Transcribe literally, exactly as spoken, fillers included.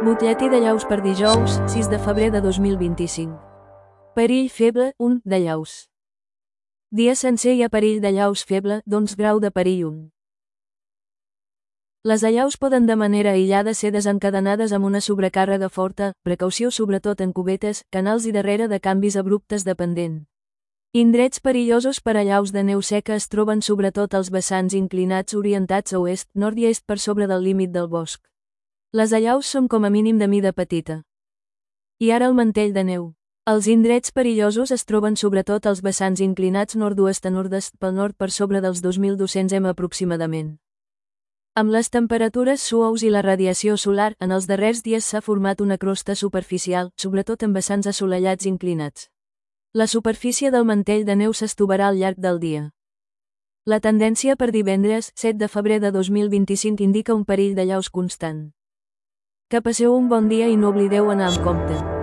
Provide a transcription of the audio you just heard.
Butlletí de llaus per dijous, sis de febrer de dos mil vint-i-cinc. Perill feble, un, de llaus. Dia sencer hi ha perill de llaus feble, doncs grau de perill un. Les allaus poden de manera aïllada ser desencadenades amb una sobrecàrrega forta, precaució sobretot en cubetes, canals i darrere de canvis abruptes de pendent. Indrets perillosos per allaus de neu seca es troben sobretot als vessants inclinats orientats a oest, nord i est per sobre del límit del bosc. Les allaus són com a mínim de mida petita. I ara el mantell de neu. Els indrets perillosos es troben sobretot als vessants inclinats nord-oest a nord-est pel nord per sobre dels dos mil dos-cents m aproximadament. Amb les temperatures suaus i la radiació solar, en els darrers dies s'ha format una crosta superficial, sobretot en vessants assolellats inclinats. La superfície del mantell de neu s'estovarà al llarg del dia. La tendència per divendres, set de febrer de dos mil vint-i-cinc indica un perill de llaus constant. Que passeu un bon dia i no oblideu anar amb compte.